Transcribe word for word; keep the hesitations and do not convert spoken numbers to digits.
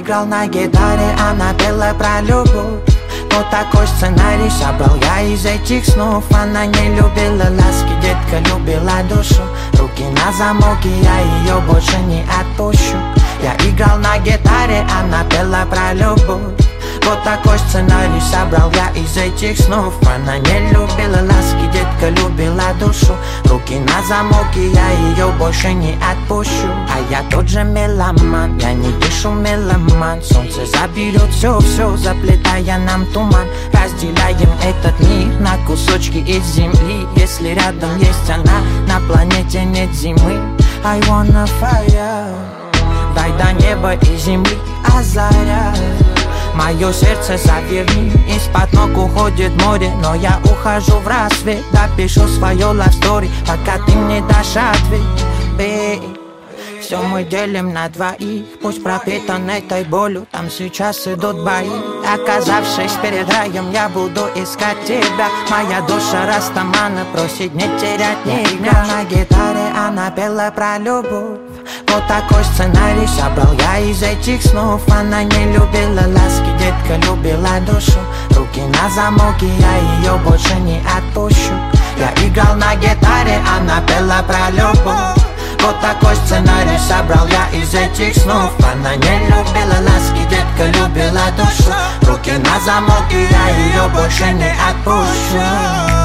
играл на гитаре, она пела про любовь. Вот такой сценарий собрал я из этих снов. Она не любила ласки, детка любила душу. Руки на замок, и я ее больше не отпущу. Я играл на гитаре, она пела про любовь. Вот такой сценарий собрал я из этих снов. Она не любила ласки, детка любила душу. Руки на замок, и я ее больше не отпущу. А я тот же меломан, я не дышу меломан. Солнце заберет все-все, заплетая нам туман. Разделяем этот мир на кусочки из земли. Если рядом есть она, на планете нет зимы. I wanna fire. Дай до неба и земли озаря. Мое сердце заверни, из-под ног уходит море. Но я ухожу в рассвет, допишу свое love story, пока ты мне дашь ответ, babe. Все мы делим на двоих, пусть пропитан этой болью. Там сейчас идут бои. Оказавшись перед раем, я буду искать тебя. Моя душа растамана просит не терять ни дня. На гитаре она пела про любовь. Вот такой сценарий собрал я из этих снов. Она не любила ласки, детка любила душу. Руки на замок, и я ее больше не отпущу. Я играл на гитаре, она пела про любовь. Вот такой сценарий собрал я из этих снов. Она не любила ласки, детка любила душу. Руки на замок, и я ее больше не отпущу.